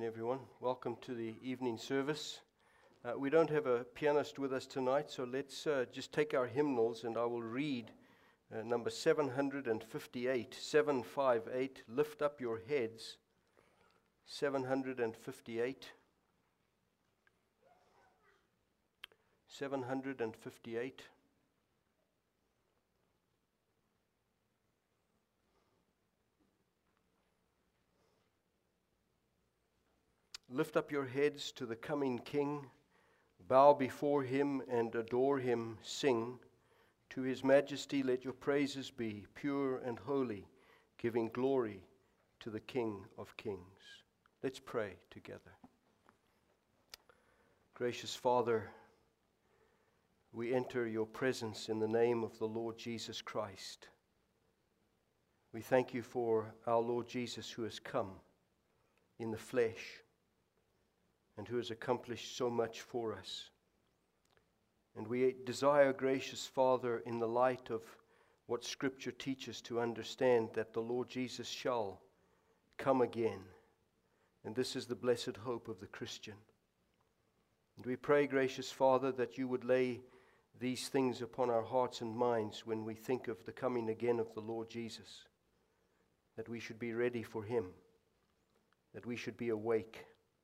everyone. Welcome to the evening service. We don't have a pianist with us tonight, so let's just take our hymnals and I will read number 758, 758, Lift Up Your Heads, 758, 758. Lift up your heads to the coming King, bow before him and adore him, sing. To his majesty let your praises be, pure and holy, giving glory to the King of kings. Let's pray together. Gracious Father, we enter your presence in the name of the Lord Jesus Christ. We thank you for our Lord Jesus who has come in the flesh and who has accomplished so much for us. And we desire, gracious Father, in the light of what Scripture teaches, to understand that the Lord Jesus shall come again. And this is the blessed hope of the Christian. And we pray, gracious Father, that you would lay these things upon our hearts and minds when we think of the coming again of the Lord Jesus, that we should be ready for him, that we should be awake.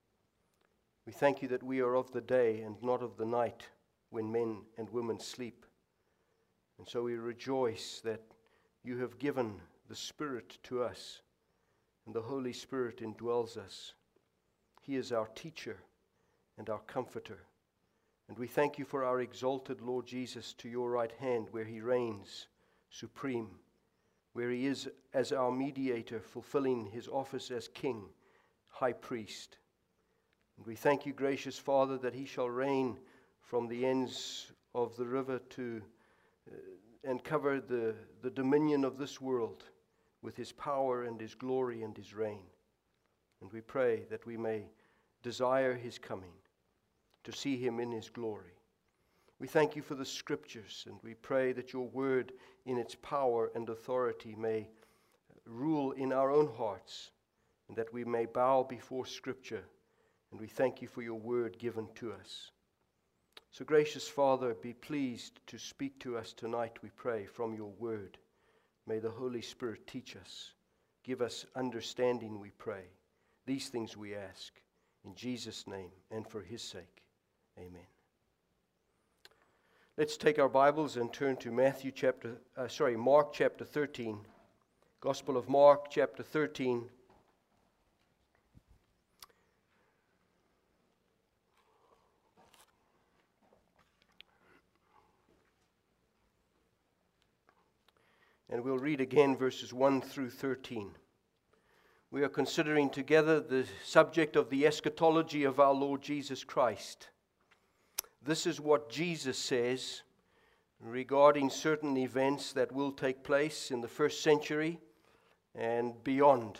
We thank you that we are of the day and not of the night when men and women sleep. And so we rejoice that you have given the Spirit to us, and the Holy Spirit indwells us. He is our teacher and our comforter. And we thank you for our exalted Lord Jesus to your right hand, where he reigns supreme, where he is as our mediator, fulfilling his office as King, High Priest. And we thank you, gracious Father, that he shall reign from the ends of the river to and cover the dominion of this world with his power and his glory and his reign. And we pray that we may desire his coming, to see him in his glory. We thank you for the Scriptures, and we pray that your word in its power and authority may rule in our own hearts, and that we may bow before Scripture. And we thank you for your word given to us. So, gracious Father, be pleased to speak to us tonight, we pray, from your word. May the Holy Spirit teach us. Give us understanding, we pray. These things we ask in Jesus' name and for his sake. Amen. Let's take our Bibles and turn to Mark chapter 13. Gospel of Mark chapter 13. And we'll read again verses 1 through 13. We are considering together the subject of the eschatology of our Lord Jesus Christ. This is what Jesus says regarding certain events that will take place in the first century and beyond.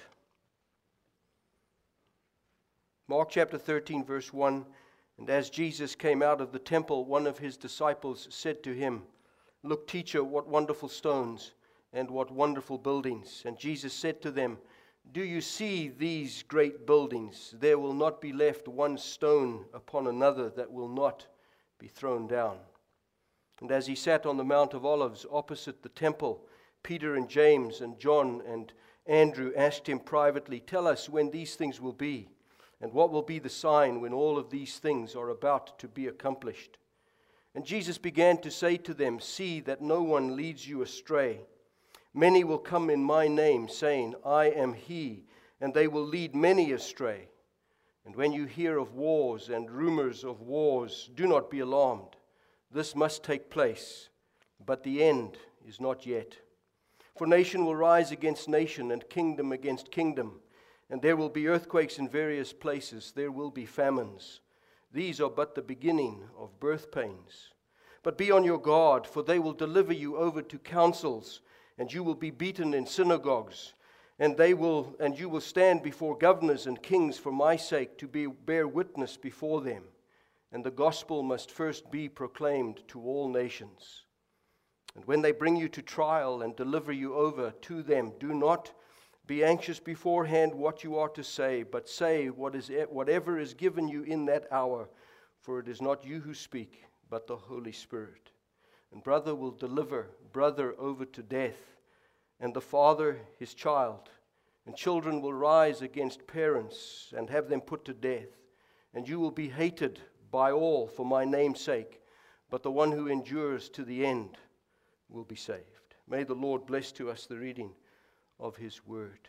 Mark chapter 13, verse 1, and as Jesus came out of the temple, one of his disciples said to him, "Look, teacher, what wonderful stones and what wonderful buildings." And Jesus said to them, "Do you see these great buildings? There will not be left one stone upon another that will not be thrown down." And as he sat on the Mount of Olives opposite the temple, Peter and James and John and Andrew asked him privately, "Tell us when these things will be, and what will be the sign when all of these things are about to be accomplished?" And Jesus began to say to them, "See that no one leads you astray. Many will come in my name, saying, 'I am he,' and they will lead many astray. And when you hear of wars and rumors of wars, do not be alarmed. This must take place, but the end is not yet. For nation will rise against nation, and kingdom against kingdom, and there will be earthquakes in various places. There will be famines. These are but the beginning of birth pains. But be on your guard, for they will deliver you over to councils, and you will be beaten in synagogues, and you will stand before governors and kings for my sake to bear witness before them. And the gospel must first be proclaimed to all nations. And when they bring you to trial and deliver you over to them, do not Be anxious beforehand what you are to say, but say whatever is given you in that hour, for it is not you who speak, but the Holy Spirit. And brother will deliver brother over to death, and the father his child. And children will rise against parents and have them put to death. And you will be hated by all for my name's sake, but the one who endures to the end will be saved. May the Lord bless to us the reading of His Word.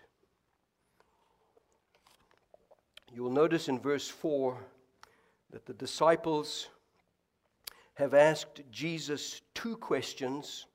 You will notice in verse 4 that the disciples have asked Jesus two questions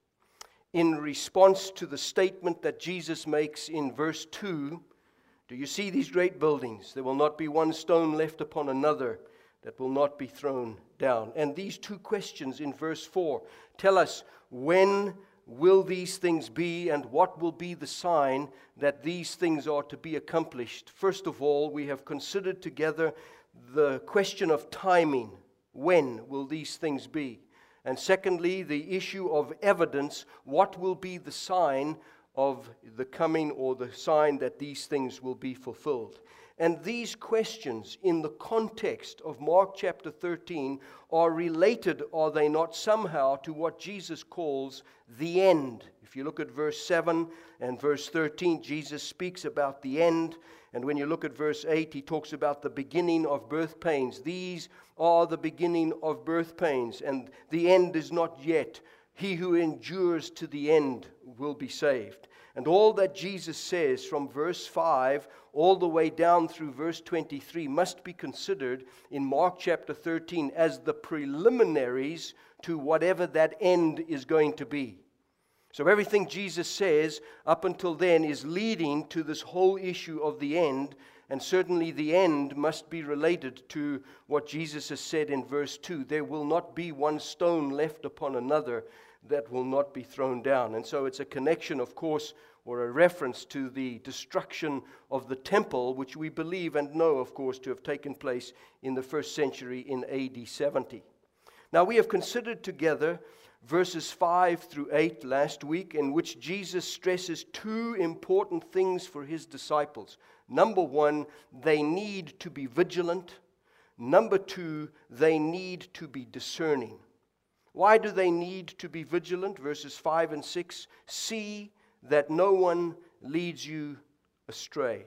in response to the statement that Jesus makes in verse 2. Do you see these great buildings? There will not be one stone left upon another that will not be thrown down. And these two questions in verse 4 tell us, when will these things be, and what will be the sign that these things are to be accomplished? First of all, we have considered together the question of timing. When will these things be? And secondly, the issue of evidence. What will be the sign of the coming, or the sign that these things will be fulfilled? And these questions, in the context of Mark chapter 13, are related, are they not, somehow to what Jesus calls the end. If you look at verse 7 and verse 13, Jesus speaks about the end. And when you look at verse 8, he talks about the beginning of birth pains. These are the beginning of birth pains, and the end is not yet. He who endures to the end will be saved. And all that Jesus says from verse 5 all the way down through verse 23 must be considered in Mark chapter 13 as the preliminaries to whatever that end is going to be. So everything Jesus says up until then is leading to this whole issue of the end, and certainly the end must be related to what Jesus has said in verse 2. There will not be one stone left upon another that will not be thrown down. And so it's a connection, of course, or a reference to the destruction of the temple, which we believe and know, of course, to have taken place in the first century in AD 70. Now, we have considered together verses 5 through 8 last week, in which Jesus stresses two important things for his disciples. Number one, they need to be vigilant. Number two, they need to be discerning. Why do they need to be vigilant? Verses 5 and 6, see that no one leads you astray.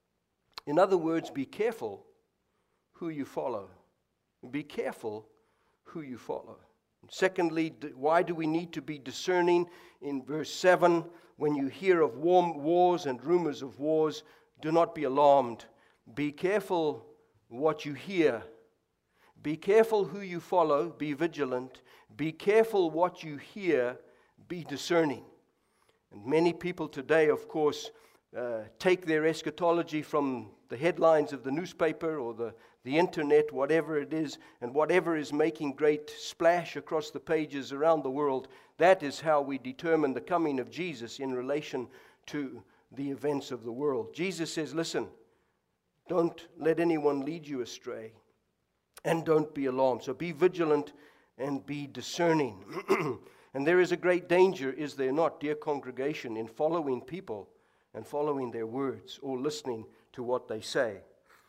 In other words, be careful who you follow. Be careful who you follow. Secondly, why do we need to be discerning? In verse 7, when you hear of wars and rumors of wars, do not be alarmed. Be careful what you hear. Be careful who you follow. Be vigilant. Be careful what you hear. Be discerning. And many people today, of course, take their eschatology from the headlines of the newspaper or the internet, whatever it is, and whatever is making great splash across the pages around the world. That is how we determine the coming of Jesus in relation to the events of the world. Jesus says, listen, don't let anyone lead you astray, and don't be alarmed. So be vigilant and be discerning. And there is a great danger, is there not, dear congregation, in following people and following their words or listening to what they say.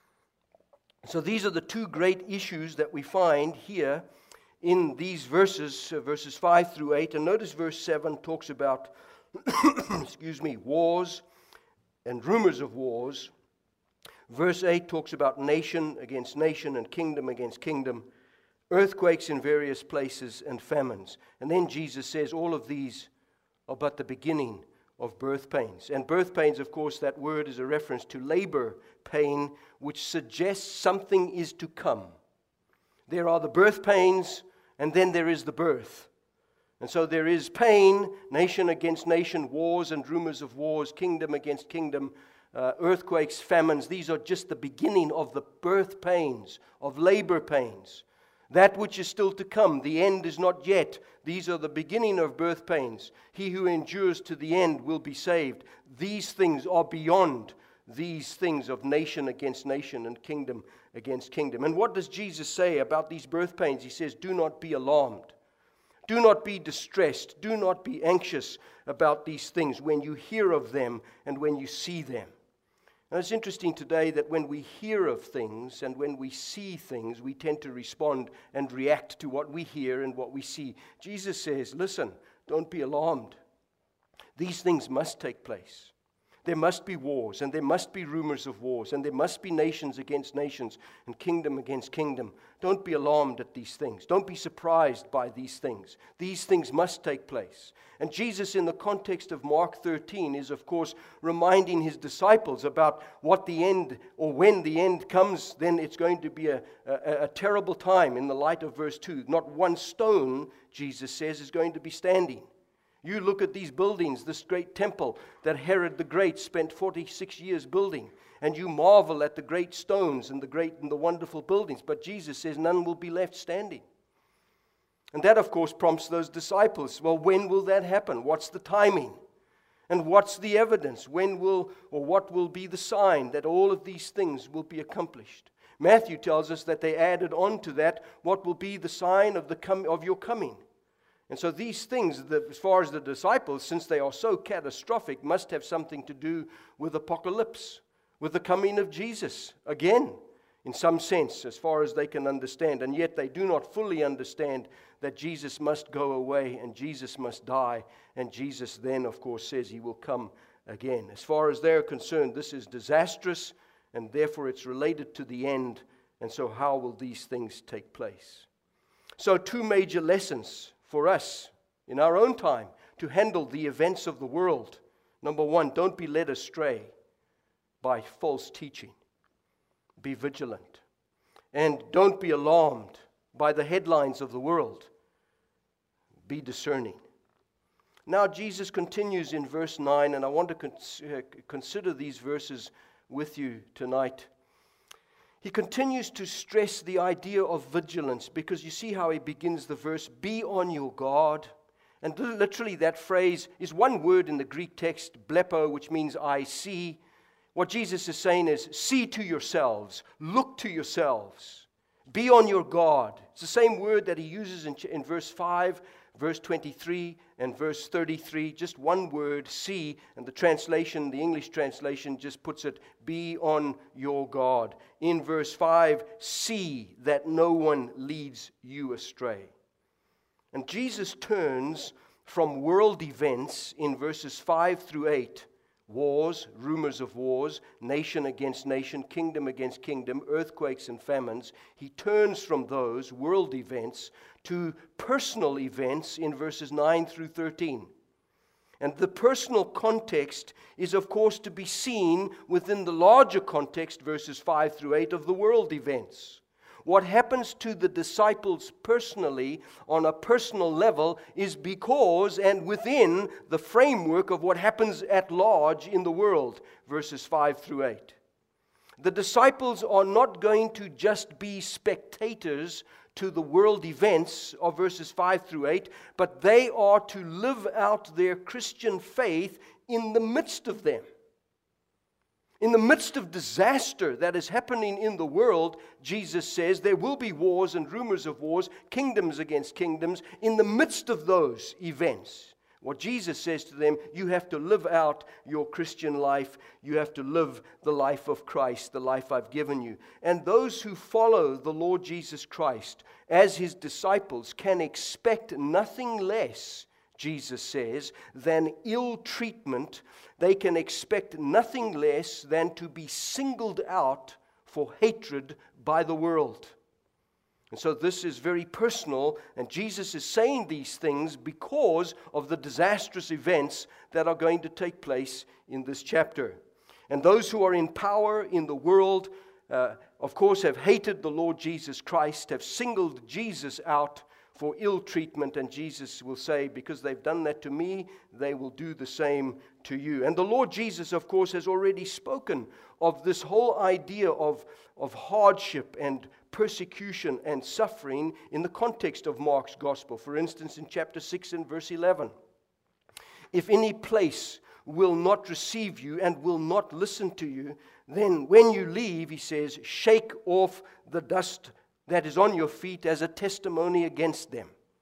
So these are the two great issues that we find here in these verses, verses 5 through 8. And notice verse 7 talks about, wars and rumors of wars. Verse 8 talks about nation against nation and kingdom against kingdom, earthquakes in various places and famines. And then Jesus says all of these are but the beginning of birth pains. And birth pains, of course, that word is a reference to labor pain, which suggests something is to come. There are the birth pains, and then there is the birth. And so there is pain, nation against nation, wars and rumors of wars, kingdom against kingdom, earthquakes, famines. These are just the beginning of the birth pains, of labor pains. That which is still to come, the end is not yet. These are the beginning of birth pains. He who endures to the end will be saved. These things are beyond these things of nation against nation and kingdom against kingdom. And what does Jesus say about these birth pains? He says, do not be alarmed. Do not be distressed. Do not be anxious about these things when you hear of them and when you see them. Now, it's interesting today that when we hear of things and when we see things, we tend to respond and react to what we hear and what we see. Jesus says, listen, don't be alarmed. These things must take place. There must be wars, and there must be rumors of wars, and there must be nations against nations and kingdom against kingdom. Don't be alarmed at these things. Don't be surprised by these things. These things must take place. And Jesus, in the context of Mark 13, is, of course, reminding his disciples about what the end, or when the end comes, then it's going to be a terrible time in the light of verse 2. Not one stone, Jesus says, is going to be standing. You look at these buildings, this great temple that Herod the Great spent 46 years building, and you marvel at the great stones and the wonderful buildings. But Jesus says none will be left standing. And that, of course, prompts those disciples. Well, when will that happen? What's the timing? And what's the evidence? What will be the sign that all of these things will be accomplished? Matthew tells us that they added on to that, what will be the sign of your coming? And so these things, as far as the disciples, since they are so catastrophic, must have something to do with apocalypse, with the coming of Jesus, again, in some sense, as far as they can understand. And yet they do not fully understand that Jesus must go away and Jesus must die. And Jesus then, of course, says he will come again. As far as they're concerned, this is disastrous, and therefore it's related to the end. And so how will these things take place? So 2 major lessons for us in our own time to handle the events of the world. Number 1, don't be led astray by false teaching. Be vigilant. And don't be alarmed by the headlines of the world. Be discerning. Now Jesus continues in verse 9, and I want to consider these verses with you tonight. He continues to stress the idea of vigilance, because you see how he begins the verse, be on your guard. And literally that phrase is one word in the Greek text, blepo, which means I see. What Jesus is saying is, see to yourselves, look to yourselves, be on your guard. It's the same word that he uses in verse 5, verse 23, and verse 33, just one word, see, and the English translation just puts it, be on your guard. In verse 5, see that no one leads you astray. And Jesus turns from world events in verses 5 through 8, wars, rumors of wars, nation against nation, kingdom against kingdom, earthquakes and famines. He turns from those world events to personal events in verses 9 through 13. And the personal context is, of course, to be seen within the larger context, verses 5 through 8, of the world events. What happens to the disciples personally on a personal level is because and within the framework of what happens at large in the world, verses 5 through 8. The disciples are not going to just be spectators to the world events of verses 5 through 8, but they are to live out their Christian faith in the midst of them. In the midst of disaster that is happening in the world, Jesus says there will be wars and rumors of wars, kingdoms against kingdoms. In the midst of those events, what Jesus says to them, you have to live out your Christian life. You have to live the life of Christ, the life I've given you. And those who follow the Lord Jesus Christ as his disciples can expect nothing less, Jesus says, than ill treatment. They can expect nothing less than to be singled out for hatred by the world. And so this is very personal, and Jesus is saying these things because of the disastrous events that are going to take place in this chapter. And those who are in power in the world, of course, have hated the Lord Jesus Christ, have singled Jesus out for ill treatment, and Jesus will say, because they've done that to me, they will do the same to you. And the Lord Jesus, of course, has already spoken of this whole idea of hardship and persecution and suffering in the context of Mark's gospel. For instance, in chapter 6 and verse 11, if any place will not receive you and will not listen to you, then when you leave, he says, shake off the dust that is on your feet as a testimony against them.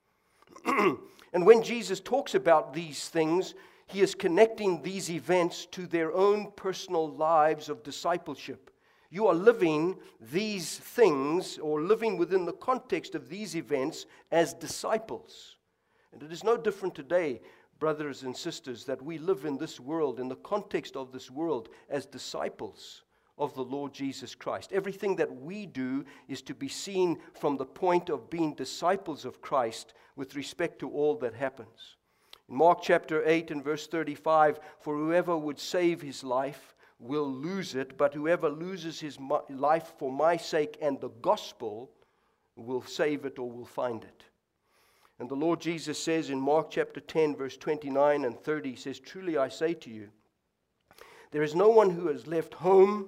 And when Jesus talks about these things, he is connecting these events to their own personal lives of discipleship. You are living these things, or living within the context of these events, as disciples. And it is no different today, brothers and sisters, that we live in this world, in the context of this world, as disciples of the Lord Jesus Christ. Everything that we do is to be seen from the point of being disciples of Christ with respect to all that happens. In Mark chapter 8 and verse 35, for whoever would save his life will lose it, but whoever loses his life for my sake and the gospel will save it or will find it. And the Lord Jesus says in Mark chapter 10 verse 29 and 30, he says, truly I say to you, there is no one who has left home,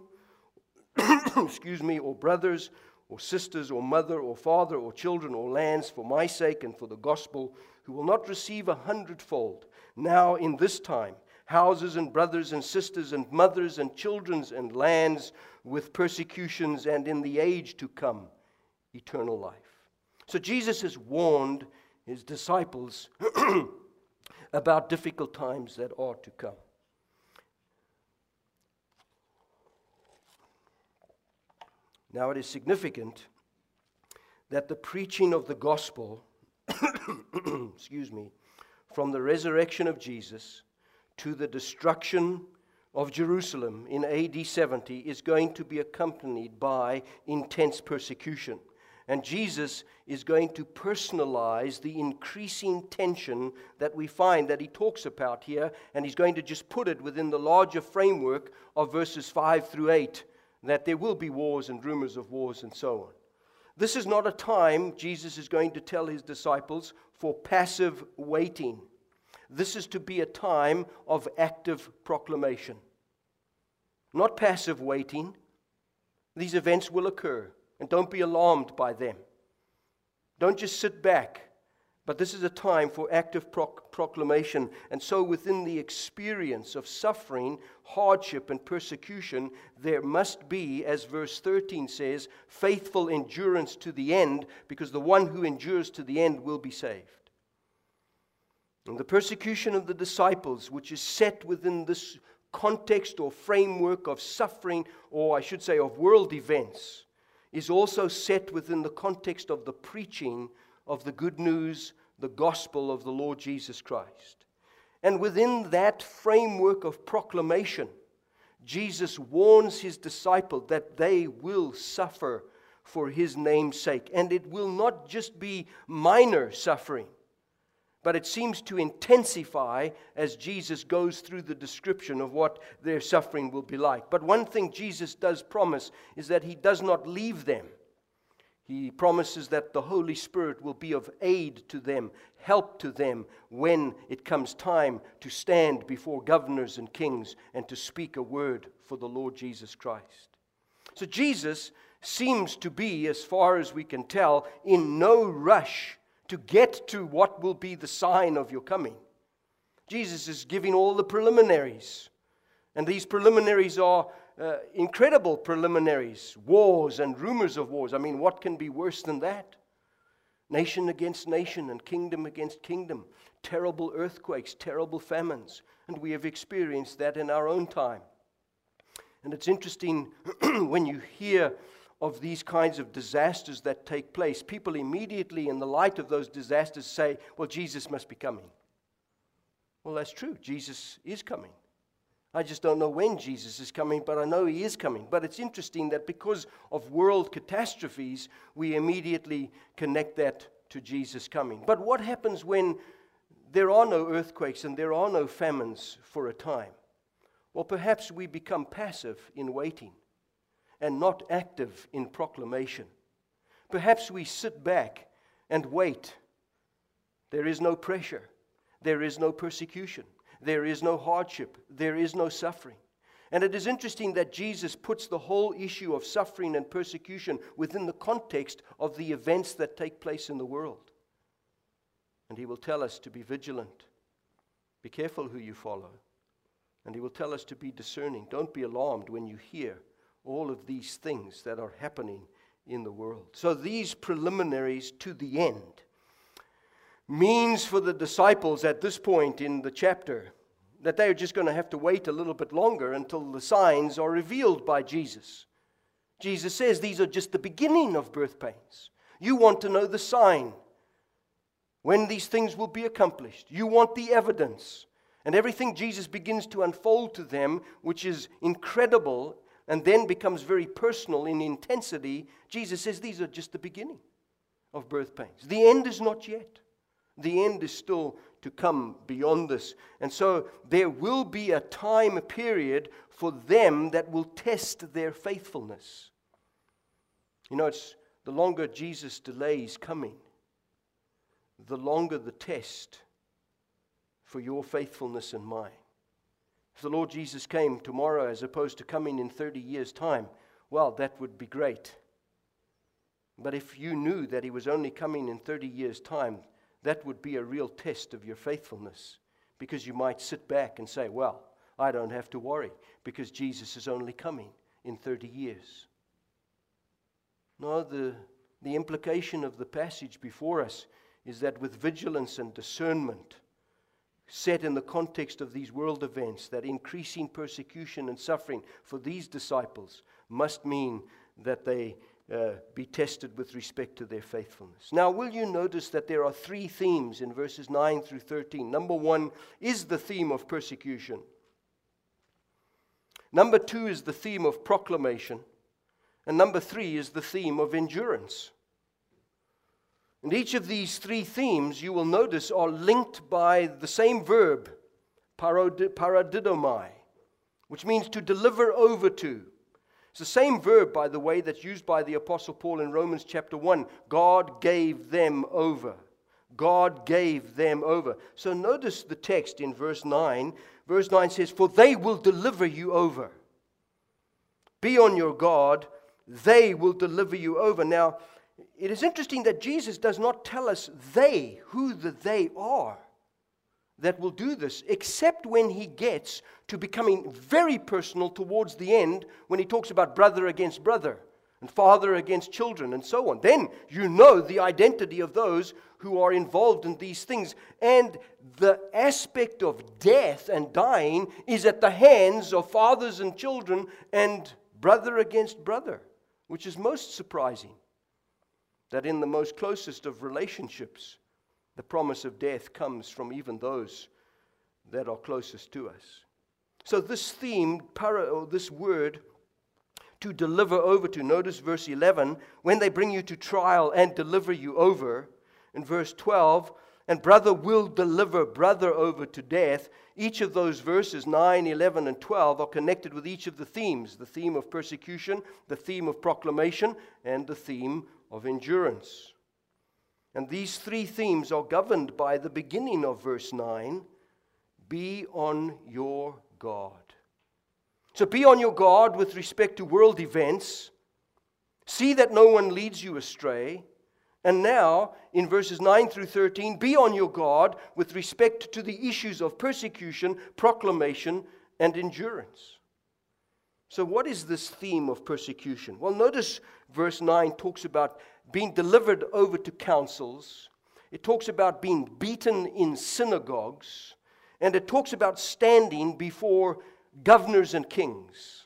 or brothers, or sisters, or mother, or father, or children, or lands for my sake and for the gospel, who will not receive 100-fold, now in this time, houses and brothers and sisters and mothers and children and lands with persecutions, and in the age to come, eternal life. So Jesus has warned his disciples about difficult times that are to come. Now it is significant that the preaching of the gospel, from the resurrection of Jesus to the destruction of Jerusalem in AD 70 is going to be accompanied by intense persecution. And Jesus is going to personalize the increasing tension that we find that he talks about here, and he's going to just put it within the larger framework of verses 5 through 8, that there will be wars and rumors of wars and so on. This is not a time, Jesus is going to tell his disciples, for passive waiting. This is to be a time of active proclamation. Not passive waiting. These events will occur, and don't be alarmed by them. Don't just sit back. But this is a time for active proclamation. And so within the experience of suffering, hardship, and persecution, there must be, as verse 13 says, faithful endurance to the end, because the one who endures to the end will be saved. And the persecution of the disciples, which is set within this context or framework of suffering, or I should say of world events, is also set within the context of the preaching of the good news, the gospel of the Lord Jesus Christ. And within that framework of proclamation, Jesus warns his disciples that they will suffer for his name's sake. And it will not just be minor suffering, but it seems to intensify as Jesus goes through the description of what their suffering will be like. But one thing Jesus does promise is that he does not leave them. He promises that the Holy Spirit will be of aid to them, help to them when it comes time to stand before governors and kings and to speak a word for the Lord Jesus Christ. So Jesus seems to be, as far as we can tell, in no rush to get to what will be the sign of your coming. Jesus is giving all the preliminaries. And these preliminaries are incredible preliminaries. Wars and rumors of wars. I mean, what can be worse than that? Nation against nation and kingdom against kingdom. Terrible earthquakes, terrible famines. And we have experienced that in our own time. And it's interesting when you hear of these kinds of disasters that take place, people immediately in the light of those disasters say, well, Jesus must be coming. Well, that's true. Jesus is coming. I just don't know when Jesus is coming, but I know he is coming. But it's interesting that because of world catastrophes, we immediately connect that to Jesus coming. But what happens when there are no earthquakes and there are no famines for a time? Well, perhaps we become passive in waiting and not active in proclamation. Perhaps we sit back and wait. There is no pressure. There is no persecution. There is no hardship. There is no suffering. And it is interesting that Jesus puts the whole issue of suffering and persecution within the context of the events that take place in the world. And he will tell us to be vigilant. Be careful who you follow. And he will tell us to be discerning. Don't be alarmed when you hear all of these things that are happening in the world. So these preliminaries to the end. means for the disciples at this point in the chapter that they are just going to have to wait a little bit longer until the signs are revealed by Jesus. Jesus says these are just the beginning of birth pains. You want to know the sign, when these things will be accomplished. You want the evidence. And everything Jesus begins to unfold to them, which is incredible and then becomes very personal in intensity, Jesus says these are just the beginning of birth pains. The end is not yet. The end is still to come beyond this. And so there will be a time period for them that will test their faithfulness. You know, it's the longer Jesus delays coming, the longer the test for your faithfulness and mine. If the Lord Jesus came tomorrow as opposed to coming in 30 years' time, well, that would be great. But if you knew that He was only coming in 30 years' time, that would be a real test of your faithfulness, because you might sit back and say, well, I don't have to worry because Jesus is only coming in 30 years. No, the implication of the passage before us is that with vigilance and discernment, set in the context of these world events, that increasing persecution and suffering for these disciples must mean that they be tested with respect to their faithfulness. Now, will you notice that there are three themes in verses 9 through 13? Number one is the theme of persecution. Number two is the theme of proclamation. And number three is the theme of endurance. And each of these three themes, you will notice, are linked by the same verb, paradidomai, which means to deliver over to. It's the same verb, by the way, that's used by the Apostle Paul in Romans chapter 1. God gave them over. God gave them over. So notice the text in verse 9. Verse 9 says, for they will deliver you over. Be on your guard. They will deliver you over. Now, it is interesting that Jesus does not tell us who the they are that will do this, except when He gets to becoming very personal towards the end, when He talks about brother against brother and father against children and so on. Then you know the identity of those who are involved in these things. And the aspect of death and dying is at the hands of fathers and children and brother against brother, which is most surprising. That in the most closest of relationships, the promise of death comes from even those that are closest to us. So this theme, this word, to deliver over to, notice verse 11, when they bring you to trial and deliver you over. In verse 12, and brother will deliver brother over to death. Each of those verses, 9, 11, and 12, are connected with each of the themes. The theme of persecution, the theme of proclamation, and the theme of endurance. And these three themes are governed by the beginning of verse 9, be on your guard. So be on your guard with respect to world events. See that no one leads you astray. And now, in verses 9 through 13, be on your guard with respect to the issues of persecution, proclamation, and endurance. So what is this theme of persecution? Well, notice verse 9 talks about being delivered over to councils. It talks about being beaten in synagogues. And it talks about standing before governors and kings.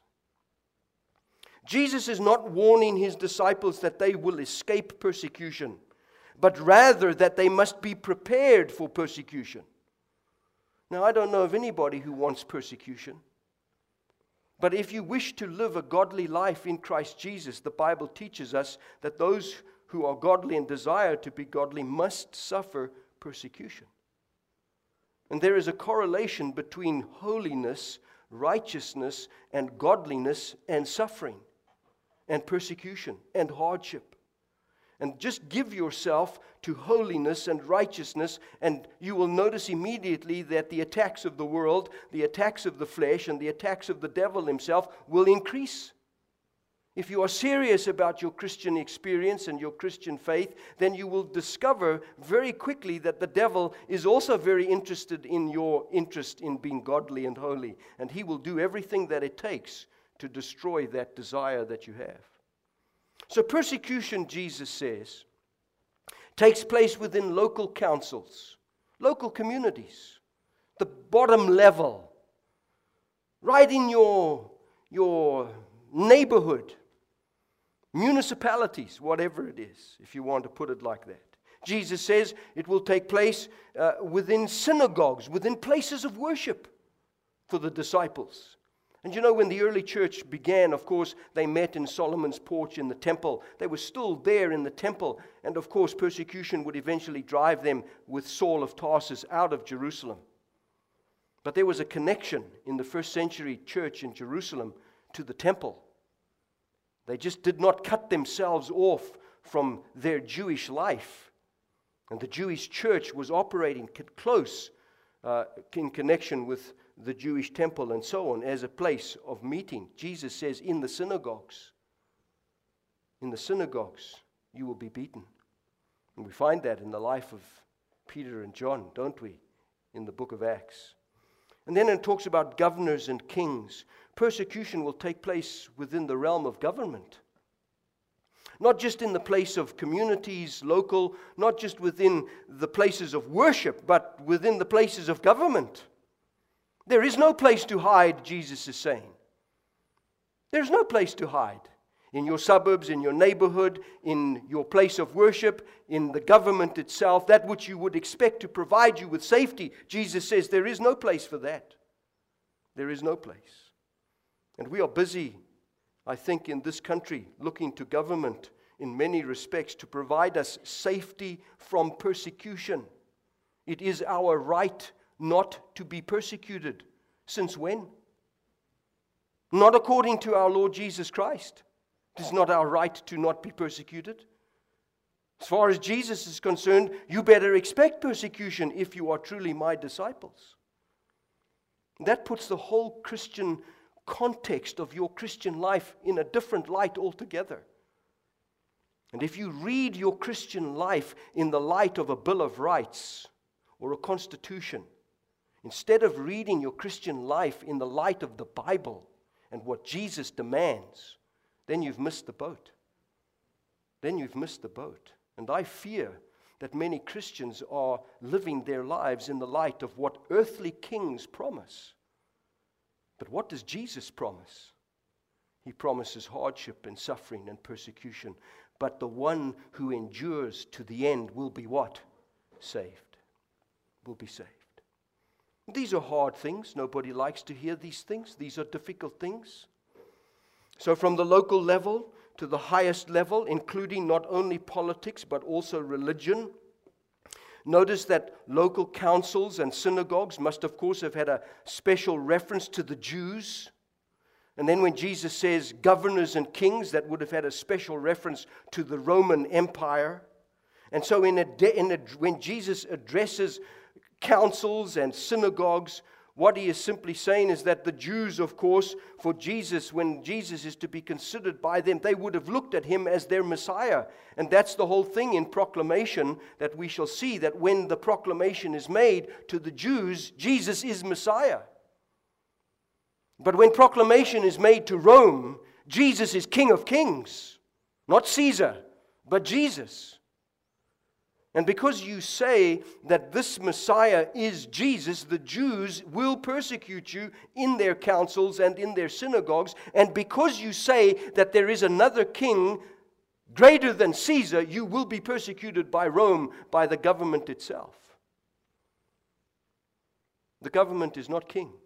Jesus is not warning His disciples that they will escape persecution, but rather that they must be prepared for persecution. Now, I don't know of anybody who wants persecution. But if you wish to live a godly life in Christ Jesus, the Bible teaches us that those who are godly and desire to be godly must suffer persecution. And there is a correlation between holiness, righteousness, and godliness and suffering and persecution and hardship. And just give yourself to holiness and righteousness, and you will notice immediately that the attacks of the world, the attacks of the flesh, and the attacks of the devil himself will increase. If you are serious about your Christian experience and your Christian faith, then you will discover very quickly that the devil is also very interested in your interest in being godly and holy. And he will do everything that it takes to destroy that desire that you have. So persecution, Jesus says, takes place within local councils, local communities, the bottom level, right in your neighborhood, municipalities, whatever it is, if you want to put it like that. Jesus says it will take place within synagogues, within places of worship for the disciples. And you know, when the early church began, of course, they met in Solomon's porch in the temple. They were still there in the temple. And of course, persecution would eventually drive them with Saul of Tarsus out of Jerusalem. But there was a connection in the first century church in Jerusalem to the temple. They just did not cut themselves off from their Jewish life. And the Jewish church was operating close in connection with the Jewish temple and so on as a place of meeting. Jesus says, in the synagogues, you will be beaten. And we find that in the life of Peter and John, don't we, in the book of Acts. And then it talks about governors and kings. Persecution will take place within the realm of government. Not just in the place of communities, local, not just within the places of worship, but within the places of government. There is no place to hide, Jesus is saying. There's no place to hide. In your suburbs, in your neighborhood, in your place of worship, in the government itself, that which you would expect to provide you with safety, Jesus says there is no place for that. There is no place. And we are busy, I think, in this country, looking to government in many respects to provide us safety from persecution. It is our right not to be persecuted. Since when? Not according to our Lord Jesus Christ. It is not our right to not be persecuted. As far as Jesus is concerned, you better expect persecution if you are truly my disciples. That puts the whole Christian context of your Christian life in a different light altogether. And if you read your Christian life in the light of a Bill of Rights or a constitution, instead of reading your Christian life in the light of the Bible and what Jesus demands, then you've missed the boat. Then you've missed the boat. And I fear that many Christians are living their lives in the light of what earthly kings promise. But what does Jesus promise? He promises hardship and suffering and persecution. But the one who endures to the end will be what? Saved. Will be saved. These are hard things. Nobody likes to hear these things. These are difficult things. So from the local level to the highest level, including not only politics but also religion, notice that local councils and synagogues must, of course, have had a special reference to the Jews. And then when Jesus says governors and kings, that would have had a special reference to the Roman Empire. And so when Jesus addresses councils and synagogues, what he is simply saying is that the Jews, of course, for Jesus, when Jesus is to be considered by them, they would have looked at him as their Messiah. And that's the whole thing in proclamation, that we shall see that when the proclamation is made to the Jews, Jesus is Messiah. But when proclamation is made to Rome, Jesus is King of Kings. Not Caesar, but Jesus. And because you say that this Messiah is Jesus, the Jews will persecute you in their councils and in their synagogues. And because you say that there is another king greater than Caesar, you will be persecuted by Rome, by the government itself. The government is not king.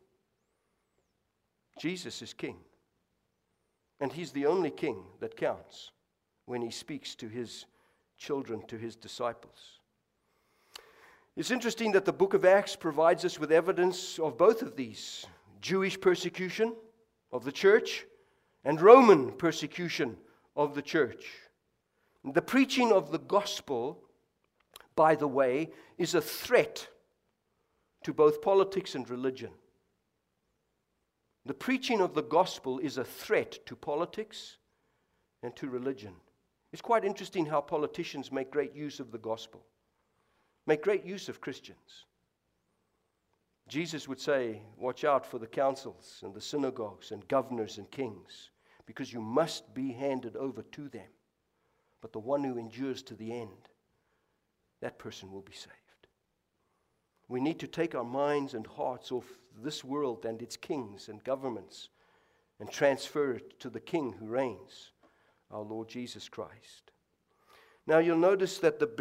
Jesus is king. And he's the only king that counts when he speaks to his children, to his disciples. It's interesting that the book of Acts provides us with evidence of both of these: Jewish persecution of the church and Roman persecution of the church. The preaching of the gospel, by the way, is a threat to both politics and religion. The preaching of the gospel is a threat to politics and to religion. It's quite interesting how politicians make great use of the gospel, make great use of Christians. Jesus would say, watch out for the councils and the synagogues and governors and kings, because you must be handed over to them. But the one who endures to the end that person will be saved. We need to take our minds and hearts off this world and its kings and governments and transfer it to the King who reigns, our Lord Jesus Christ. Now you'll notice that the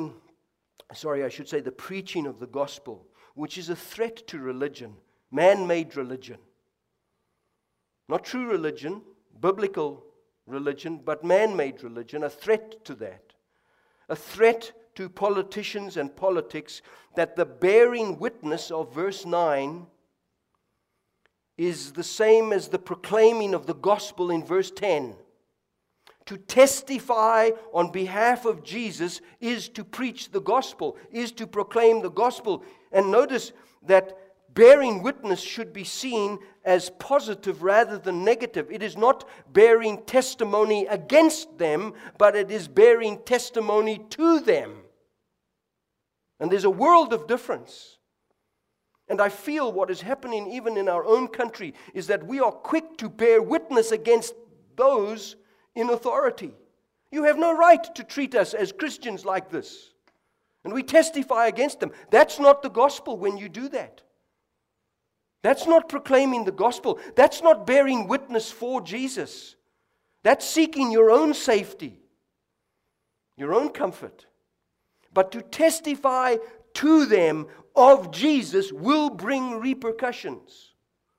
preaching of the gospel, which is a threat to religion, man-made religion, not true religion, biblical religion, but man-made religion, a threat to that. A threat to politicians and politics, that the bearing witness of verse 9 is the same as the proclaiming of the gospel in verse 10. To testify on behalf of Jesus is to preach the gospel, is to proclaim the gospel. And notice that bearing witness should be seen as positive rather than negative. It is not bearing testimony against them, but it is bearing testimony to them. And there's a world of difference. And I feel what is happening even in our own country is that we are quick to bear witness against those in authority. You have no right to treat us as Christians like this. And we testify against them. That's not the gospel when you do that. That's not proclaiming the gospel. That's not bearing witness for Jesus. That's seeking your own safety, your own comfort. But to testify to them of Jesus will bring repercussions.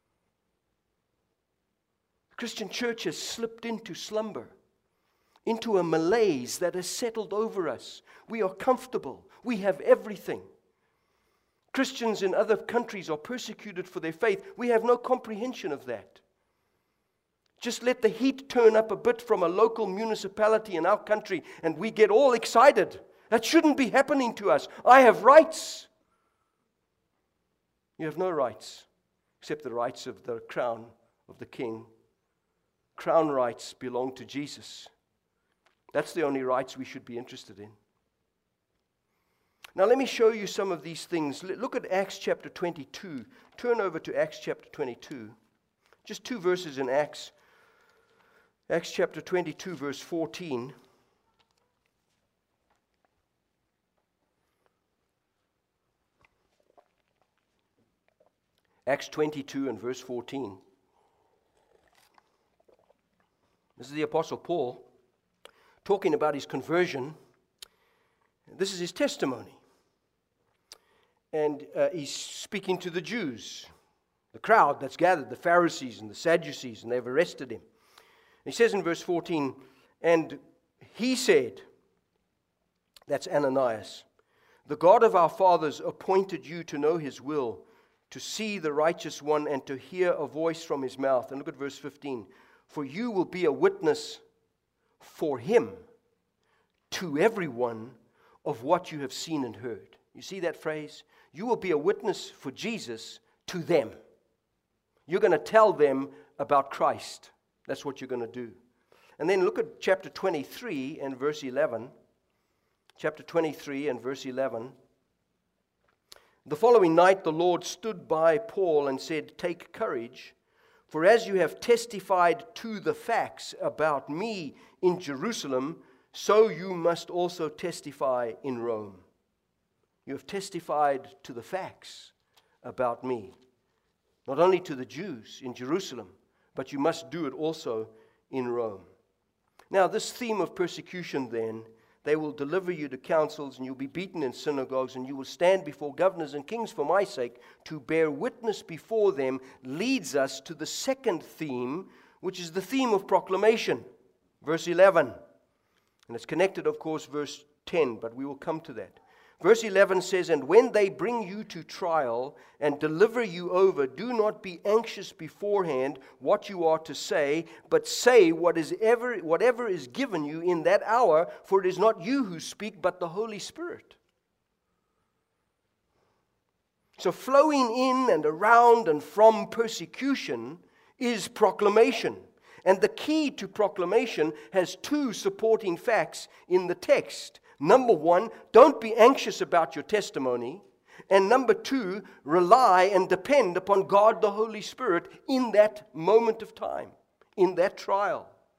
The Christian church has slipped into slumber, into a malaise that has settled over us. We are comfortable. We have everything. Christians in other countries are persecuted for their faith. We have no comprehension of that. Just let the heat turn up a bit from a local municipality in our country and we get all excited. That shouldn't be happening to us. I have rights. You have no rights except the rights of the crown of the king. Crown rights belong to Jesus. That's the only rights we should be interested in. Now let me show you some of these things. Look at Acts chapter 22. Turn over to Acts chapter 22. Just 2 verses in Acts. Acts chapter 22 verse 14. Acts 22 and verse 14. This is the Apostle Paul talking about his conversion. This is his testimony. And he's speaking to the Jews, the crowd that's gathered, the Pharisees and the Sadducees, and they've arrested him. And he says in verse 14, and he said, that's Ananias, the God of our fathers appointed you to know his will, to see the righteous one and to hear a voice from his mouth. And look at verse 15. For you will be a witness for him to everyone of what you have seen and heard. You see that phrase? You will be a witness for Jesus to them. You're going to tell them about Christ. That's what you're going to do. And then look at chapter 23 and verse 11. Chapter 23 and verse 11. The following night the Lord stood by Paul and said, take courage, for as you have testified to the facts about me in Jerusalem, so you must also testify in Rome. You have testified to the facts about me, not only to the Jews in Jerusalem, but you must do it also in Rome. Now, this theme of persecution then, they will deliver you to councils, and you'll be beaten in synagogues, and you will stand before governors and kings for my sake to bear witness before them, leads us to the second theme, which is the theme of proclamation. Verse 11. And it's connected, of course, verse 10, but we will come to that. Verse 11 says, and when they bring you to trial and deliver you over, do not be anxious beforehand what you are to say, but say whatever is given you in that hour, for it is not you who speak, but the Holy Spirit. So flowing in and around and from persecution is proclamation. And the key to proclamation has 2 supporting facts in the text. Number 1, don't be anxious about your testimony. And number 2, rely and depend upon God the Holy Spirit in that moment of time, in that trial.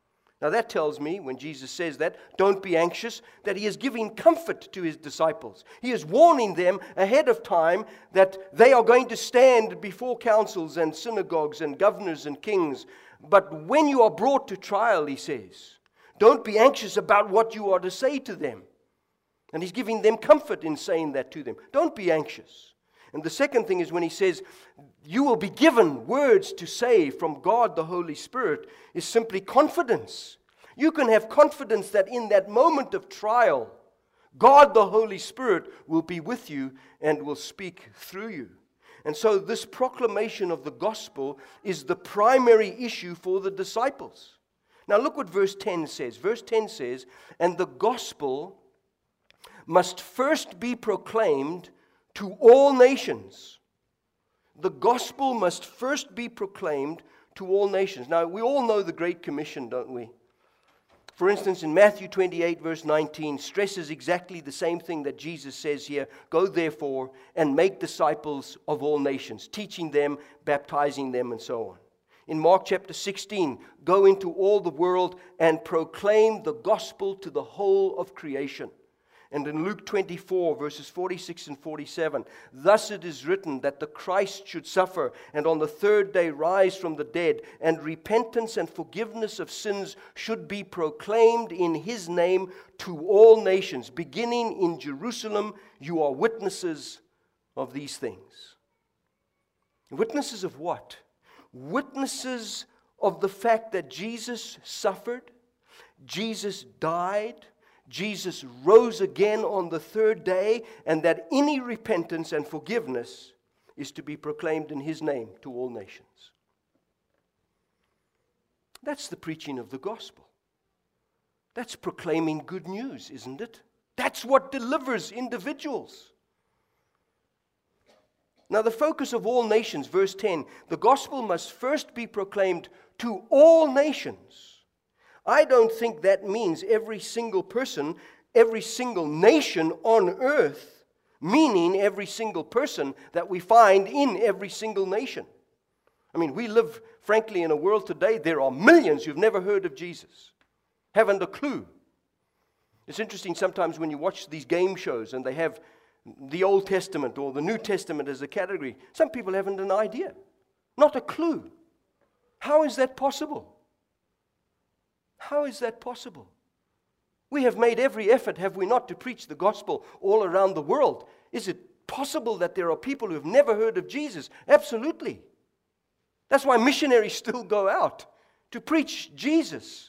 Now that tells me, when Jesus says that, don't be anxious, that he is giving comfort to his disciples. He is warning them ahead of time that they are going to stand before councils and synagogues and governors and kings. But when you are brought to trial, he says, don't be anxious about what you are to say to them. And he's giving them comfort in saying that to them. Don't be anxious. And the second thing is when he says, you will be given words to say from God the Holy Spirit, is simply confidence. You can have confidence that in that moment of trial, God the Holy Spirit will be with you and will speak through you. And so this proclamation of the gospel is the primary issue for the disciples. Now look what verse 10 says. Verse 10 says, and the gospel must first be proclaimed to all nations. The gospel must first be proclaimed to all nations. Now, we all know the Great Commission, don't we? For instance, in Matthew 28, verse 19, stresses exactly the same thing that Jesus says here. Go therefore and make disciples of all nations, teaching them, baptizing them, and so on. In Mark chapter 16, go into all the world and proclaim the gospel to the whole of creation. And in Luke 24, verses 46 and 47, thus it is written that the Christ should suffer and on the third day rise from the dead, and repentance and forgiveness of sins should be proclaimed in his name to all nations. Beginning in Jerusalem, you are witnesses of these things. Witnesses of what? Witnesses of the fact that Jesus suffered, Jesus died, Jesus rose again on the third day, and that any repentance and forgiveness is to be proclaimed in his name to all nations. That's the preaching of the gospel. That's proclaiming good news, isn't it? That's what delivers individuals. Now the focus of all nations, verse 10, the gospel must first be proclaimed to all nations. I don't think that means every single person, every single nation on earth, meaning every single person that we find in every single nation. I mean, we live, frankly, in a world today, there are millions who've never heard of Jesus, haven't a clue. It's interesting sometimes when you watch these game shows and they have the Old Testament or the New Testament as a category, some people haven't an idea, not a clue. How is that possible? How is that possible? We have made every effort, have we not, to preach the gospel all around the world. Is it possible that there are people who have never heard of Jesus? Absolutely. That's why missionaries still go out to preach Jesus.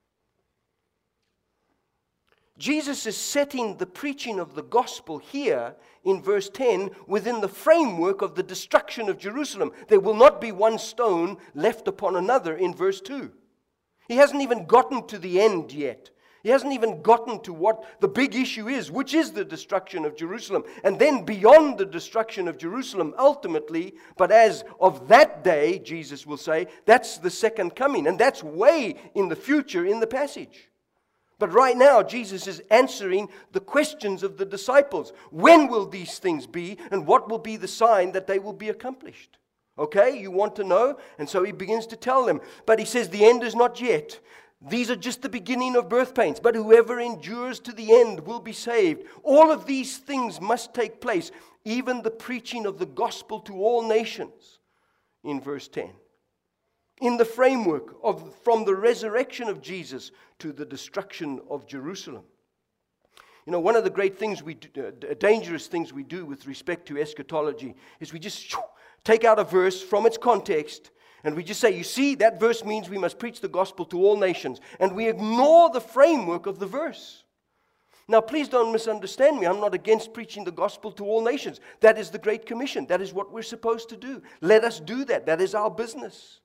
Jesus is setting the preaching of the gospel here in verse 10 within the framework of the destruction of Jerusalem. There will not be one stone left upon another in verse 2. He hasn't even gotten to the end yet. He hasn't even gotten to what the big issue is, which is the destruction of Jerusalem. And then beyond the destruction of Jerusalem, ultimately, but as of that day, Jesus will say, that's the second coming. And that's way in the future in the passage. But right now, Jesus is answering the questions of the disciples. When will these things be, and what will be the sign that they will be accomplished? Okay, you want to know? And so he begins to tell them. But he says the end is not yet. These are just the beginning of birth pains. But whoever endures to the end will be saved. All of these things must take place. Even the preaching of the gospel to all nations. In verse 10. In the framework of from the resurrection of Jesus to the destruction of Jerusalem. You know, one of the great things dangerous things we do with respect to eschatology is we just take out a verse from its context and we just say, you see, that verse means we must preach the gospel to all nations. And we ignore the framework of the verse. Now, please don't misunderstand me. I'm not against preaching the gospel to all nations. That is the Great Commission. That is what we're supposed to do. Let us do that. That is our business.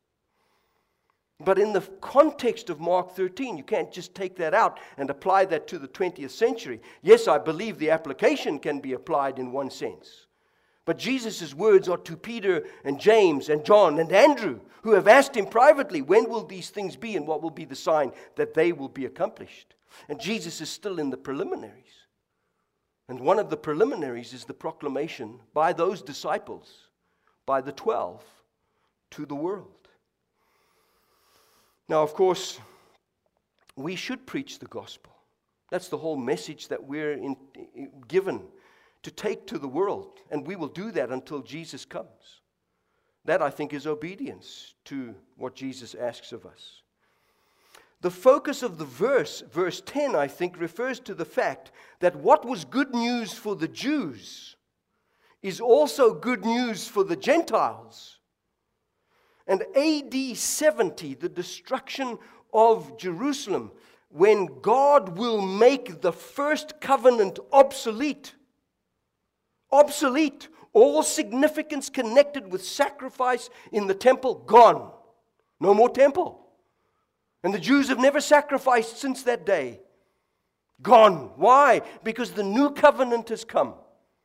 But in the context of Mark 13, you can't just take that out and apply that to the 20th century. Yes, I believe the application can be applied in one sense. But Jesus' words are to Peter and James and John and Andrew, who have asked him privately, when will these things be and what will be the sign that they will be accomplished? And Jesus is still in the preliminaries. And one of the preliminaries is the proclamation by those disciples, by the 12, to the world. Now, of course, we should preach the gospel. That's the whole message that we're given to take to the world. And we will do that until Jesus comes. That, I think, is obedience to what Jesus asks of us. The focus of the verse 10, I think, refers to the fact that what was good news for the Jews is also good news for the Gentiles. And AD 70, the destruction of Jerusalem, when God will make the first covenant obsolete. Obsolete. All significance connected with sacrifice in the temple, gone. No more temple. And the Jews have never sacrificed since that day. Gone. Why? Because the new covenant has come.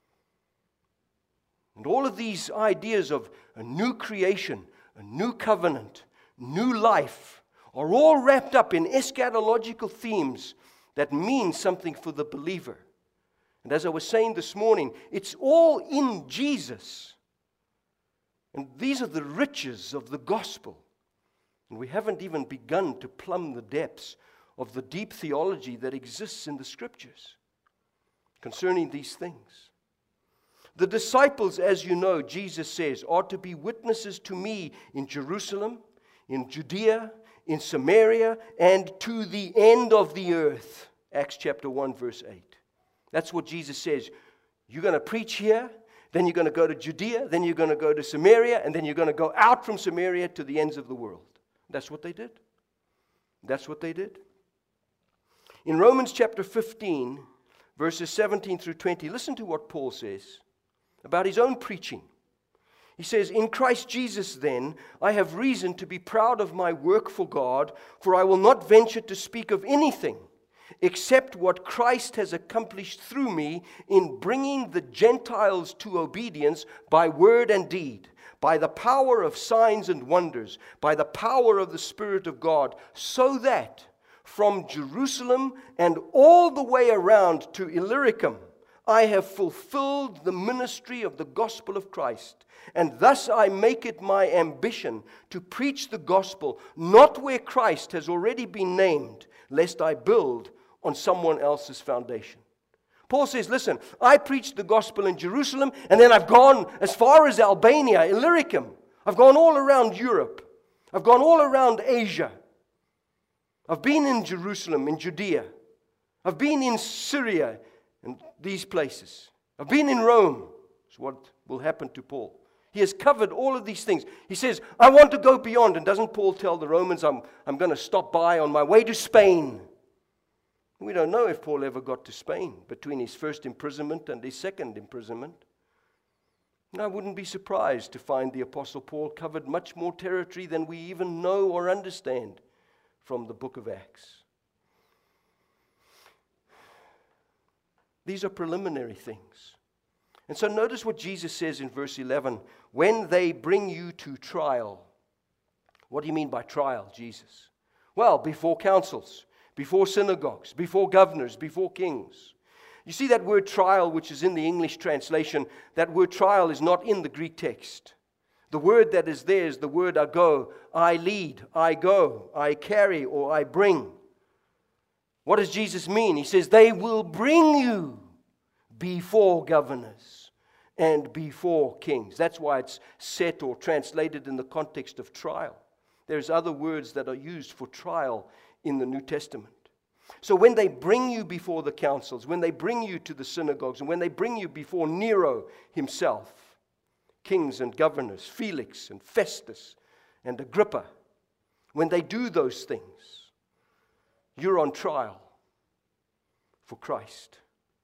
And all of these ideas of a new creation, a new covenant, new life, are all wrapped up in eschatological themes that mean something for the believer. And as I was saying this morning, it's all in Jesus. And these are the riches of the gospel. And we haven't even begun to plumb the depths of the deep theology that exists in the Scriptures concerning these things. The disciples, as you know, Jesus says, are to be witnesses to me in Jerusalem, in Judea, in Samaria, and to the end of the earth. Acts chapter 1, verse 8. That's what Jesus says. You're going to preach here, then you're going to go to Judea, then you're going to go to Samaria, and then you're going to go out from Samaria to the ends of the world. That's what they did. That's what they did. In Romans chapter 15, verses 17 through 20, listen to what Paul says about his own preaching. He says, in Christ Jesus then, I have reason to be proud of my work for God, for I will not venture to speak of anything except what Christ has accomplished through me in bringing the Gentiles to obedience by word and deed, by the power of signs and wonders, by the power of the Spirit of God, so that from Jerusalem and all the way around to Illyricum, I have fulfilled the ministry of the gospel of Christ. And thus I make it my ambition to preach the gospel, not where Christ has already been named, lest I build on someone else's foundation. Paul says, listen, I preached the gospel in Jerusalem, and then I've gone as far as Albania, Illyricum. I've gone all around Europe. I've gone all around Asia. I've been in Jerusalem, in Judea. I've been in Syria, and these places. I've been in Rome. That's what will happen to Paul. He has covered all of these things. He says, I want to go beyond. And doesn't Paul tell the Romans, I'm going to stop by on my way to Spain? We don't know if Paul ever got to Spain between his first imprisonment and his second imprisonment. And I wouldn't be surprised to find the Apostle Paul covered much more territory than we even know or understand from the book of Acts. These are preliminary things. And so notice what Jesus says in verse 11. When they bring you to trial. What do you mean by trial, Jesus? Well, before councils, before synagogues, before governors, before kings. You see that word trial, which is in the English translation, that word trial is not in the Greek text. The word that is there is the word ago. I lead, I go, I carry, or I bring. What does Jesus mean? He says, they will bring you before governors and before kings. That's why it's set or translated in the context of trial. There's other words that are used for trial in the New Testament. So when they bring you before the councils, when they bring you to the synagogues, and when they bring you before Nero himself, kings and governors, Felix and Festus and Agrippa, when they do those things, you're on trial for Christ.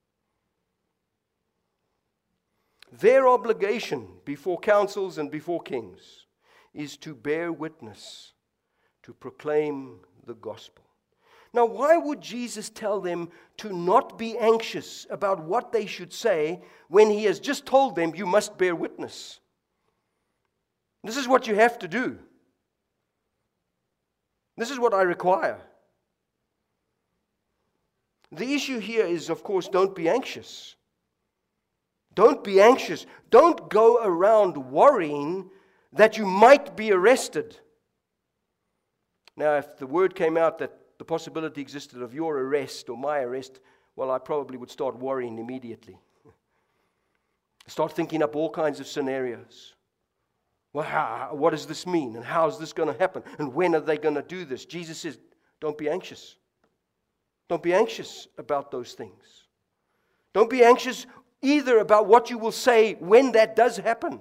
Their obligation before councils and before kings is to bear witness, to proclaim the gospel. Now, why would Jesus tell them to not be anxious about what they should say when he has just told them you must bear witness? This is what you have to do. This is what I require. The issue here is, of course, don't be anxious. Don't be anxious. Don't go around worrying that you might be arrested. Now, if the word came out that the the possibility existed of your arrest or my arrest, well, I probably would start worrying immediately. Start thinking up all kinds of scenarios. Well, what does this mean? And how is this going to happen? And when are they going to do this? Jesus says, don't be anxious. Don't be anxious about those things. Don't be anxious either about what you will say when that does happen.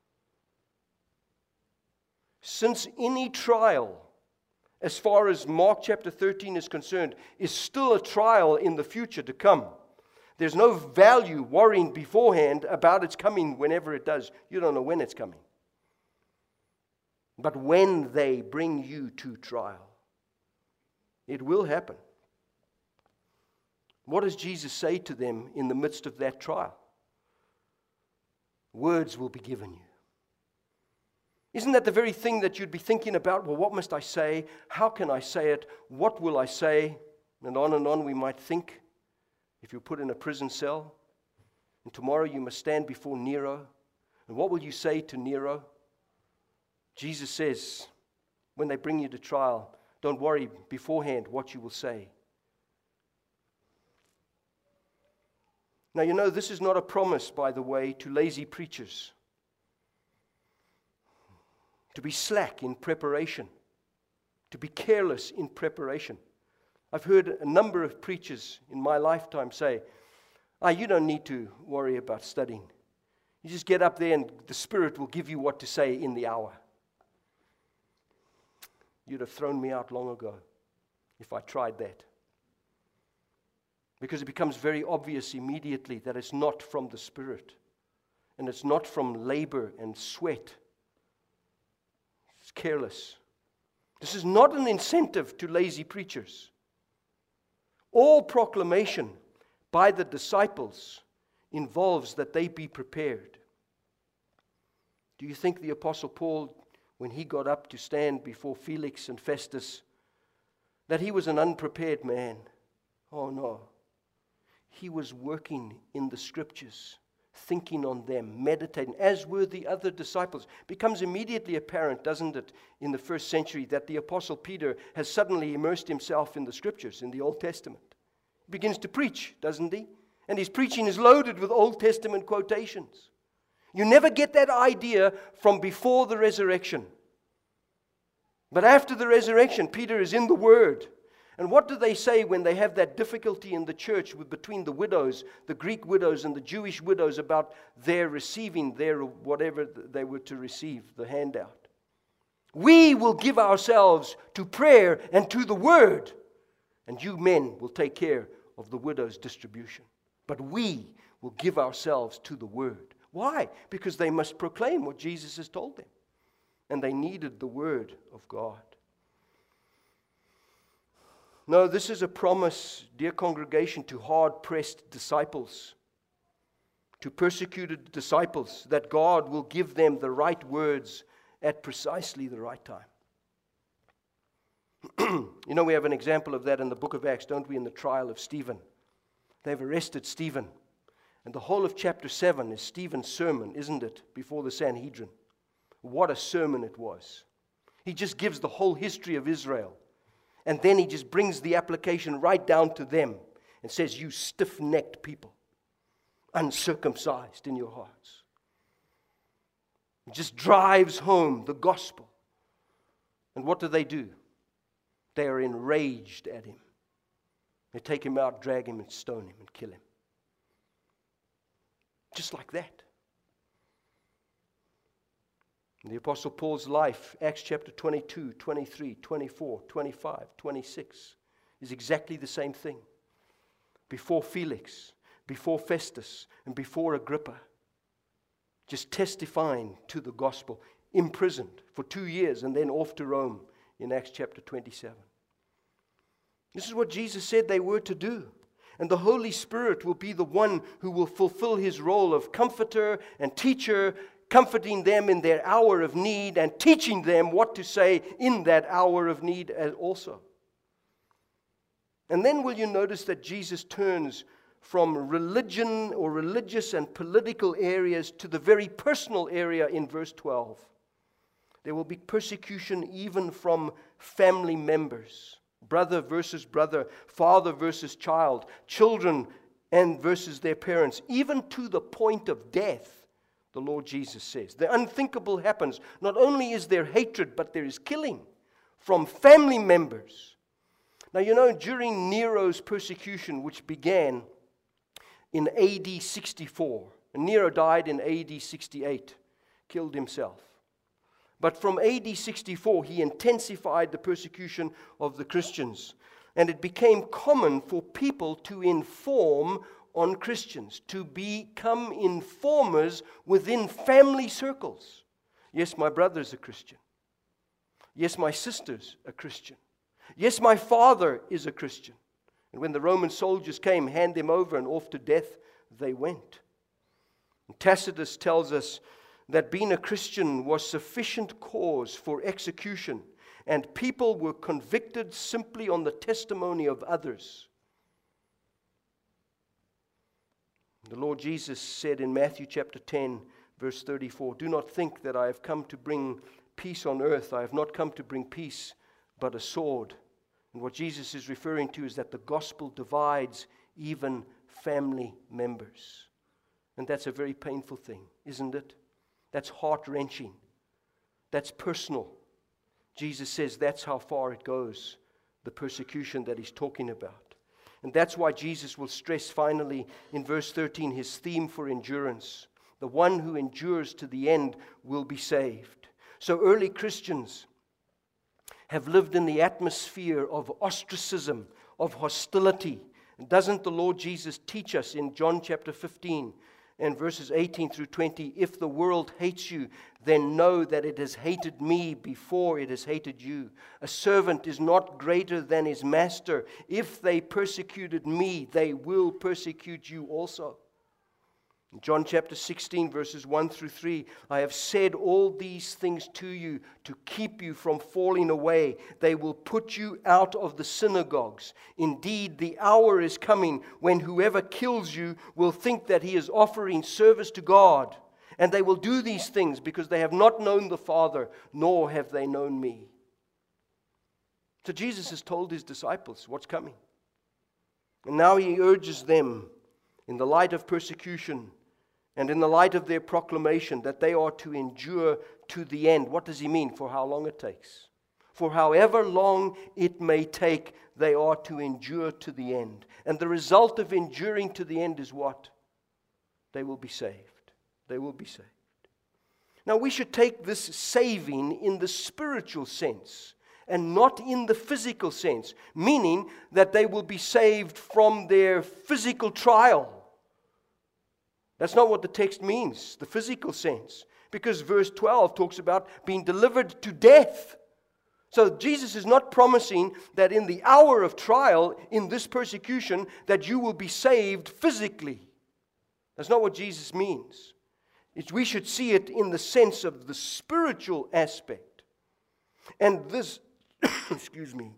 Since any trial, as far as Mark chapter 13 is concerned, is still a trial in the future to come, there's no value worrying beforehand about its coming whenever it does. You don't know when it's coming. But when they bring you to trial, it will happen. What does Jesus say to them in the midst of that trial? Words will be given you. Isn't that the very thing that you'd be thinking about? Well, what must I say? How can I say it? What will I say? And on we might think. If you're put in a prison cell, and tomorrow you must stand before Nero, and what will you say to Nero? Jesus says, when they bring you to trial, don't worry beforehand what you will say. Now, you know, this is not a promise, by the way, to lazy preachers to be slack in preparation, to be careless in preparation. I've heard a number of preachers in my lifetime say, you don't need to worry about studying. You just get up there and the Spirit will give you what to say in the hour. You'd have thrown me out long ago if I tried that. Because it becomes very obvious immediately that it's not from the Spirit. And it's not from labor and sweat. It's careless. This is not an incentive to lazy preachers. All proclamation by the disciples involves that they be prepared. Do you think the Apostle Paul, when he got up to stand before Felix and Festus, that he was an unprepared man? Oh no. He was working in the Scriptures, thinking on them, meditating, as were the other disciples. It becomes immediately apparent, doesn't it, in the first century, that the Apostle Peter has suddenly immersed himself in the Scriptures, in the Old Testament. He begins to preach, doesn't he? And his preaching is loaded with Old Testament quotations. You never get that idea from before the resurrection. But after the resurrection, Peter is in the Word. And what do they say when they have that difficulty in the church between the widows, the Greek widows and the Jewish widows, about their receiving their whatever they were to receive, the handout? We will give ourselves to prayer and to the Word, and you men will take care of the widow's distribution. But we will give ourselves to the Word. Why? Because they must proclaim what Jesus has told them. And they needed the Word of God. No, this is a promise, dear congregation, to hard-pressed disciples, to persecuted disciples, that God will give them the right words at precisely the right time. You know, we have an example of that in the book of Acts, don't we, in the trial of Stephen. They've arrested Stephen. And the whole of chapter 7 is Stephen's sermon, isn't it, before the Sanhedrin. What a sermon it was. He just gives the whole history of Israel. And then he just brings the application right down to them and says, you stiff-necked people, uncircumcised in your hearts. He just drives home the gospel. And what do? They are enraged at him. They take him out, drag him, and stone him, and kill him. Just like that. In the Apostle Paul's life, Acts chapter 22, 23, 24, 25, 26, is exactly the same thing. Before Felix, before Festus, and before Agrippa. Just testifying to the gospel. Imprisoned for 2 years and then off to Rome in Acts chapter 27. This is what Jesus said they were to do. And the Holy Spirit will be the one who will fulfill his role of comforter and teacher, comforting them in their hour of need and teaching them what to say in that hour of need also. And then will you notice that Jesus turns from religion or religious and political areas to the very personal area in verse 12. There will be persecution even from family members. brother versus brother, father versus child, children and versus their parents, even to the point of death, the Lord Jesus says. The unthinkable happens. Not only is there hatred, but there is killing from family members. Now, you know, during Nero's persecution, which began in AD 64, and Nero died in AD 68, killed himself. But from AD 64, he intensified the persecution of the Christians. And it became common for people to inform on Christians, to become informers within family circles. Yes, my brother's a Christian. Yes, my sister's a Christian. Yes, my father is a Christian. And when the Roman soldiers came, hand them over, and off to death they went. And Tacitus tells us that being a Christian was sufficient cause for execution, and people were convicted simply on the testimony of others. The Lord Jesus said in Matthew chapter 10, verse 34, "Do not think that I have come to bring peace on earth. I have not come to bring peace, but a sword." And what Jesus is referring to is that the gospel divides even family members. And that's a very painful thing, isn't it? That's heart-wrenching. That's personal. Jesus says that's how far it goes, the persecution that he's talking about. And that's why Jesus will stress finally in verse 13 his theme for endurance. The one who endures to the end will be saved. So early Christians have lived in the atmosphere of ostracism, of hostility. And doesn't the Lord Jesus teach us in John chapter 15 and verses 18 through 20, "If the world hates you, then know that it has hated me before it has hated you. A servant is not greater than his master. If they persecuted me, they will persecute you also." In John chapter 16, verses 1 through 3, "I have said all these things to you to keep you from falling away. They will put you out of the synagogues. Indeed, the hour is coming when whoever kills you will think that he is offering service to God. And they will do these things because they have not known the Father, nor have they known me." So Jesus has told his disciples what's coming. And now he urges them, in the light of persecution, and in the light of their proclamation, that they are to endure to the end. What does he mean? For how long it takes. For however long it may take, they are to endure to the end. And the result of enduring to the end is what? They will be saved. They will be saved. Now we should take this saving in the spiritual sense and not in the physical sense, meaning that they will be saved from their physical trial. That's not what the text means, the physical sense. Because verse 12 talks about being delivered to death. So Jesus is not promising that in the hour of trial, in this persecution, that you will be saved physically. That's not what Jesus means. We should see it in the sense of the spiritual aspect. And this, excuse me.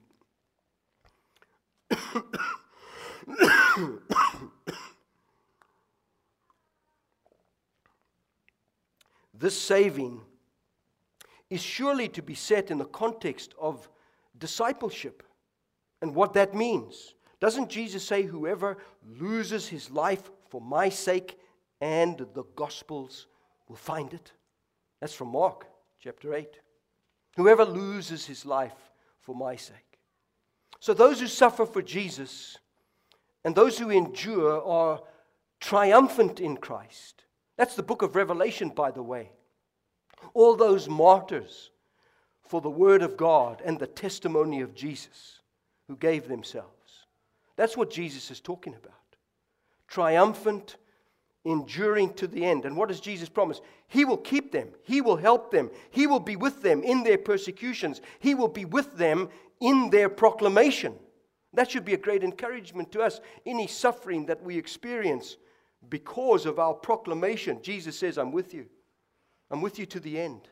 This saving is surely to be set in the context of discipleship and what that means. Doesn't Jesus say, "Whoever loses his life for my sake and the gospel's will find it"? That's from Mark chapter 8. Whoever loses his life for my sake. So those who suffer for Jesus and those who endure are triumphant in Christ. That's the book of Revelation, by the way. All those martyrs for the word of God and the testimony of Jesus who gave themselves. That's what Jesus is talking about. Triumphant, enduring to the end. And what does Jesus promise? He will keep them. He will help them. He will be with them in their persecutions. He will be with them in their proclamation. That should be a great encouragement to us. Any suffering that we experience because of our proclamation, Jesus says, "I'm with you. I'm with you to the end."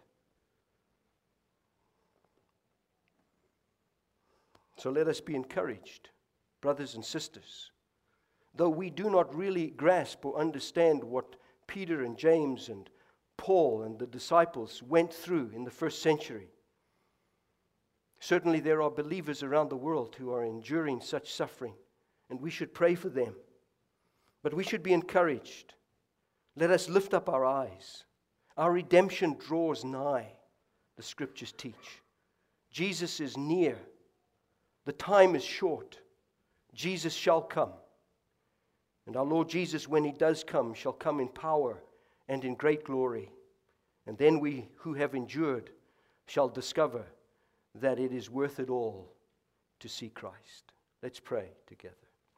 So let us be encouraged, brothers and sisters. Though we do not really grasp or understand what Peter and James and Paul and the disciples went through in the first century, Certainly there are believers around the world who are enduring such suffering, and we should pray for them. But we should be encouraged. Let us lift up our eyes. Our redemption draws nigh, the Scriptures teach. Jesus is near. The time is short. Jesus shall come. And our Lord Jesus, when He does come, shall come in power and in great glory. And then we who have endured shall discover that it is worth it all to see Christ. Let's pray together.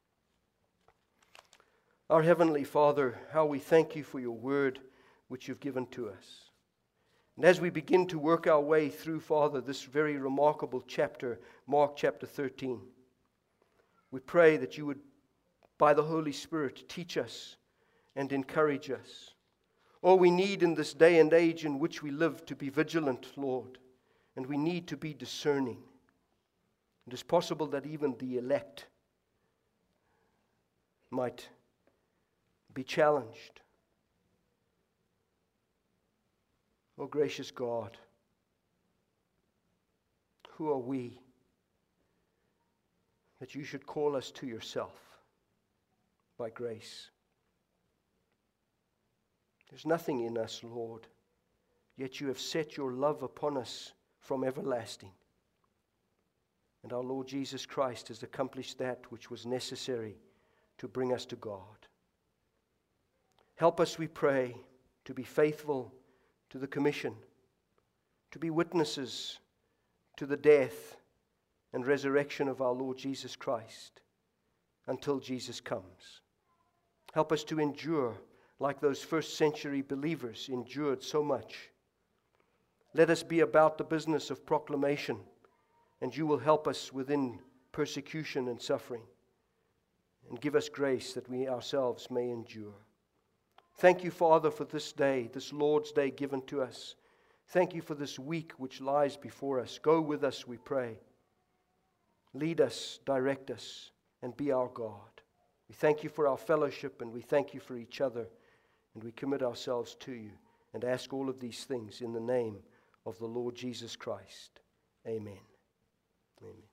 Our Heavenly Father, how we thank You for Your word which You've given to us. And as we begin to work our way through, Father, this very remarkable chapter, Mark chapter 13, we pray that You would, by the Holy Spirit, teach us and encourage us. All we need in this day and age in which we live to be vigilant, Lord, and we need to be discerning. It is possible that even the elect might be challenged. Oh, gracious God, who are we that You should call us to Yourself by grace? There's nothing in us, Lord, yet You have set Your love upon us from everlasting. And our Lord Jesus Christ has accomplished that which was necessary to bring us to God. Help us, we pray, to be faithful to the commission, to be witnesses to the death and resurrection of our Lord Jesus Christ until Jesus comes. Help us to endure like those first century believers endured so much. Let us be about the business of proclamation, and You will help us within persecution and suffering, and give us grace that we ourselves may endure. Thank You, Father, for this day, this Lord's Day given to us. Thank You for this week which lies before us. Go with us, we pray. Lead us, direct us, and be our God. We thank You for our fellowship, and we thank You for each other, and we commit ourselves to You and ask all of these things in the name of the Lord Jesus Christ. Amen. Amen.